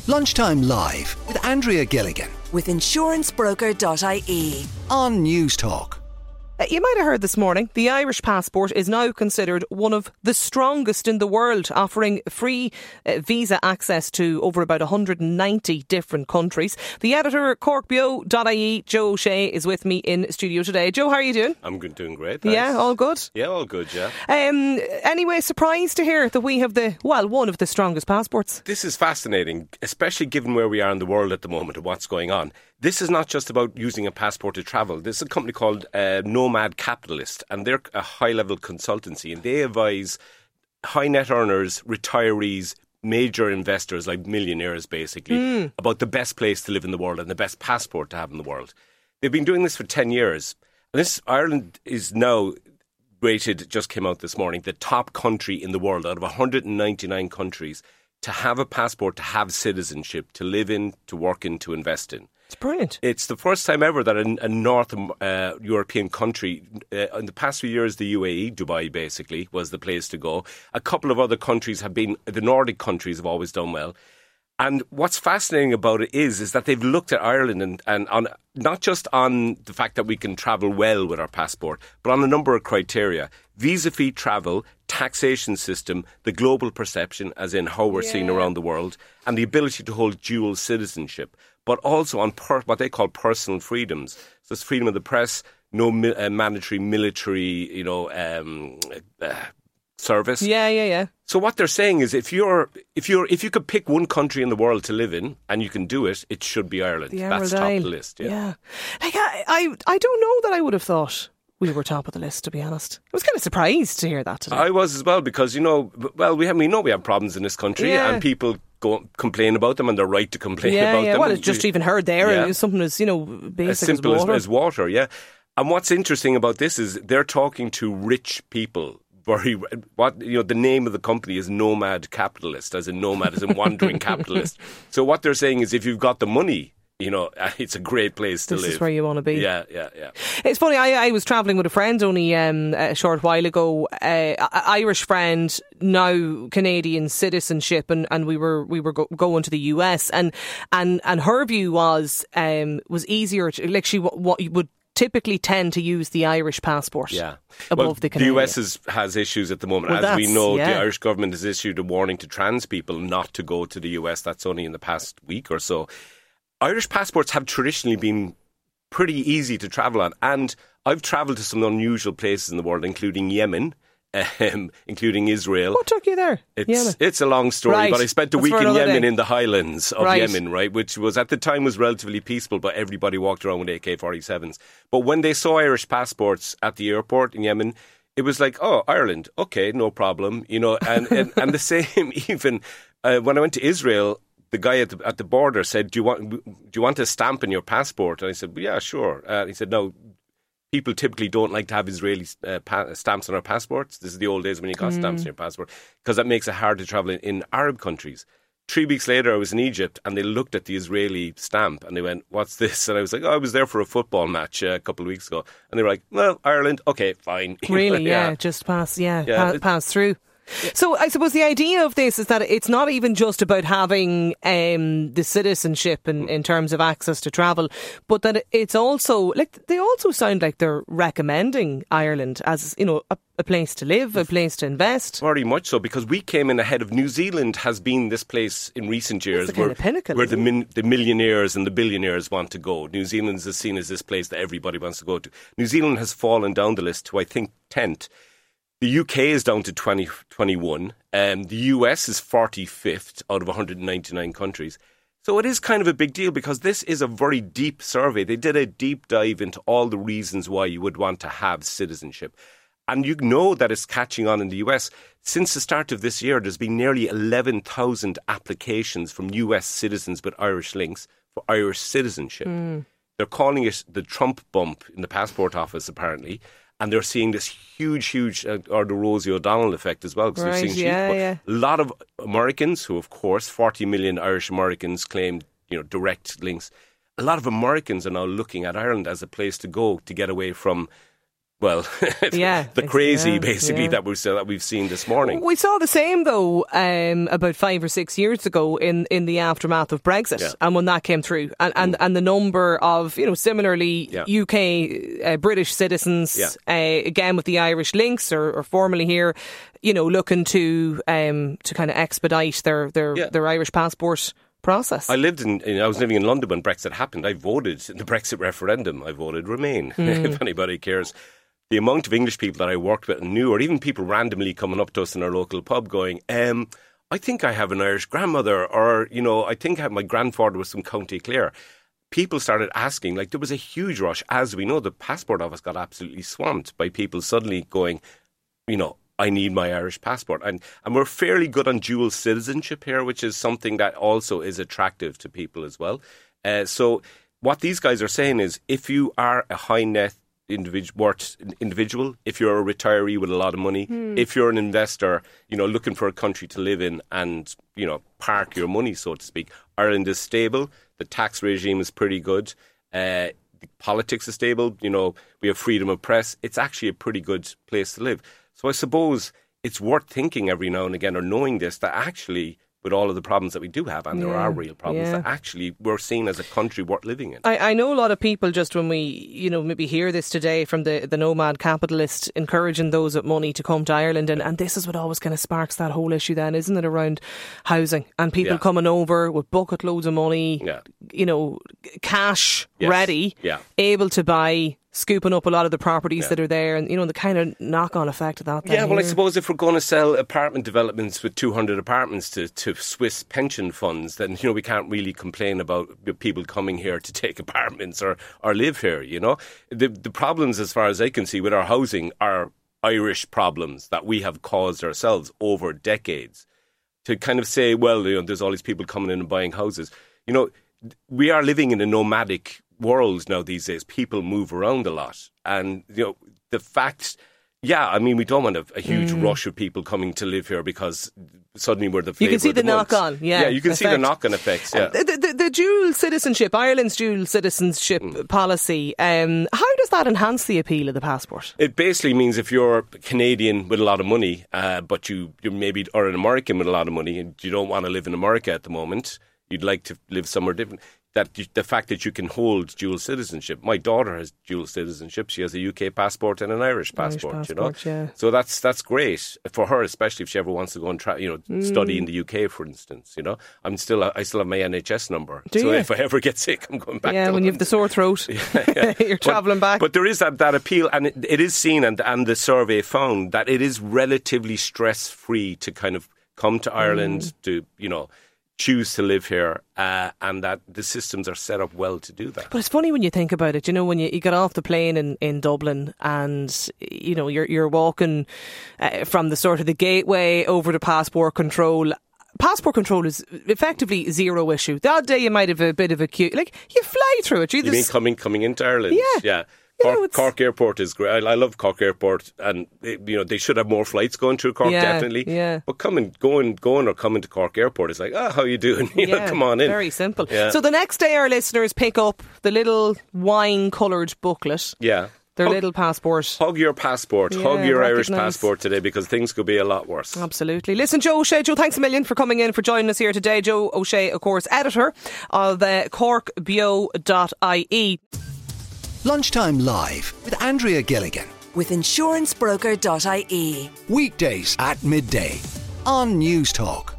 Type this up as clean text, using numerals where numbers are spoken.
Lunchtime Live with Andrea Gilligan with insurancebroker.ie on News Talk. You might have heard this morning, the Irish passport is now considered one of the strongest in the world, offering free visa access to over about 190 different countries. The editor at CorkBio.ie, Joe O'Shea, is with me in studio today. Joe, how are you doing? I'm doing great, thanks. Yeah, all good? Yeah, all good, yeah. Anyway, surprised to hear that we have one of the strongest passports. This is fascinating, especially given where we are in the world at the moment and what's going on. This is not just about using a passport to travel. This is a company called Nomad Capitalist, and they're a high-level consultancy, and they advise high net earners, retirees, major investors, like millionaires basically, about the best place to live in the world and the best passport to have in the world. They've been doing this for 10 years. And Ireland is now rated, just came out this morning, the top country in the world out of 199 countries to have a passport, to have citizenship, to live in, to work in, to invest in. It's brilliant. It's the first time ever that a North European country, in the past few years, the UAE, Dubai basically, was the place to go. A couple of other countries have been, the Nordic countries have always done well. And what's fascinating about it is that they've looked at Ireland and on not just on the fact that we can travel well with our passport, but on a number of criteria. Visa-free travel, taxation system, the global perception, as in how we're seen around the world, and the ability to hold dual citizenship, but also on what they call personal freedoms. So it's freedom of the press, no mandatory military, service. Yeah. So what they're saying is if you could pick one country in the world to live in and you can do it, it should be Ireland. That's top of the list. Yeah. Like I don't know that I would have thought we were top of the list, to be honest. I was kind of surprised to hear that today. I was as well, because we know we have problems in this country, and people complain about them, and they're right to complain about them. Well, it's just even heard there, something as basic as simple as water. As water, yeah. And what's interesting about this is they're talking to rich people. The name of the company is Nomad Capitalist, as in nomad, as in wandering capitalist. So what they're saying is if you've got the money, it's a great place to live. This is where you want to be. Yeah. It's funny, I was travelling with a friend only a short while ago, Irish friend, now Canadian citizenship, and we were going to the US, and her view was easier to, like, what you would typically tend to use the Irish passport above the Canadian. The US has issues at the moment. As we know, the Irish government has issued a warning to trans people not to go to the US. That's only in the past week or so. Irish passports have traditionally been pretty easy to travel on, and I've travelled to some unusual places in the world, including Yemen, including Israel. What took you there? It's a long story, right. But I spent a week in Yemen, in the highlands of Yemen, right, which was at the time was relatively peaceful, but everybody walked around with AK-47s. But when they saw Irish passports at the airport in Yemen, it was like, oh, Ireland, okay, no problem, and the same even when I went to Israel. The guy at the border said, do you want a stamp in your passport? And I said, well, yeah, sure. He said, no, people typically don't like to have Israeli stamps on our passports. This is the old days when you got stamps on your passport, because that makes it hard to travel in Arab countries. 3 weeks later, I was in Egypt, and they looked at the Israeli stamp, and they went, what's this? And I was like, I was there for a football match a couple of weeks ago. And they were like, well, Ireland, okay, fine. Really, just pass through. So I suppose the idea of this is that it's not even just about having the citizenship in terms of access to travel, but that it's also, like, they also sound like they're recommending Ireland as, a place to live, a place to invest. Very much so, because we came in ahead of New Zealand. Has been this place in recent years where the millionaires and the billionaires want to go. New Zealand is seen as this place that everybody wants to go to. New Zealand has fallen down the list to, I think, 10th. The UK is down to 21. The US is 45th out of 199 countries. So it is kind of a big deal, because this is a very deep survey. They did a deep dive into all the reasons why you would want to have citizenship. And you know that it's catching on in the US. Since the start of this year, there's been nearly 11,000 applications from US citizens with Irish links for Irish citizenship. They're calling it the Trump bump in the passport office, apparently. And they're seeing this huge, or the Rosie O'Donnell effect as well. Because they're seeing a lot of Americans who, of course, 40 million Irish Americans claim, direct links. A lot of Americans are now looking at Ireland as a place to go to get away from well, Yeah, the crazy, yeah, basically, yeah. that we've seen this morning. We saw the same, though, about 5 or 6 years ago in the aftermath of Brexit, Yeah. and when that came through, and the number of, similarly Yeah. UK British citizens, Yeah. again with the Irish links or formerly here, looking to kind of expedite their Irish passport process. I was living in London when Brexit happened. I voted in the Brexit referendum. I voted Remain, if anybody cares. The amount of English people that I worked with and knew, or even people randomly coming up to us in our local pub going, I think I have an Irish grandmother, or, I think my grandfather was from County Clare. People started asking, there was a huge rush. As we know, the passport office got absolutely swamped by people suddenly going, I need my Irish passport. And we're fairly good on dual citizenship here, which is something that also is attractive to people as well. So what these guys are saying is, if you are a high net individual, if you're a retiree with a lot of money, if you're an investor, looking for a country to live in and, park your money, so to speak, Ireland is stable. The tax regime is pretty good. The politics is stable. We have freedom of press. It's actually a pretty good place to live. So I suppose it's worth thinking every now and again, or knowing this, that actually, with all of the problems that we do have, and there are real problems, that actually we're seen as a country worth living in. I know a lot of people, just when we, maybe hear this today from the nomad capitalist, encouraging those with money to come to Ireland. And this is what always kind of sparks that whole issue then, isn't it, around housing and people coming over with bucket loads of money, cash ready, able to buy, scooping up a lot of the properties that are there, and the kind of knock-on effect of that. I suppose if we're going to sell apartment developments with 200 apartments to Swiss pension funds, then we can't really complain about people coming here to take apartments or live here. The problems, as far as I can see, with our housing are Irish problems that we have caused ourselves over decades. To kind of say, well, there's all these people coming in and buying houses. We are living in a nomadic world now these days. People move around a lot, and the fact, we don't want a huge rush of people coming to live here because suddenly we're the flavour. You can see of the the knock-on, you can see the knock-on effects. Yeah, the dual citizenship, Ireland's dual citizenship policy. How does that enhance the appeal of the passport? It basically means if you're Canadian with a lot of money, but you maybe are an American with a lot of money, and you don't want to live in America at the moment, you'd like to live somewhere different. The fact that you can hold dual citizenship. My daughter has dual citizenship. She has a UK passport and an Irish passport. Yeah. So that's great for her, especially if she ever wants to go and try, study in the UK, for instance. I still have my NHS number. If I ever get sick, I'm going back. Yeah, when you have the sore throat, you're travelling back. But there is that appeal, and it is seen, and the survey found that it is relatively stress-free to kind of come to Ireland to choose to live here, and that the systems are set up well to do that. But it's funny when you think about it. When you get off the plane in Dublin, and you're walking from the sort of the gateway over to passport control. Passport control is effectively zero issue. The odd day you might have a bit of a queue. You fly through it. You mean coming into Ireland? Yeah. Cork Airport is great. I love Cork Airport, and they should have more flights going through Cork, definitely. Yeah. But going or coming to Cork Airport is like, how you doing? Come on in. Very simple. Yeah. So the next day, our listeners pick up the little wine-coloured booklet. Yeah. Their little passport. Hug your passport. Hug your Irish passport today, because things could be a lot worse. Absolutely. Listen, Joe O'Shea, thanks a million for coming in, for joining us here today. Joe O'Shea, of course, editor of corkbio.ie. Lunchtime Live with Andrea Gilligan. With insurancebroker.ie. Weekdays at midday on News Talk.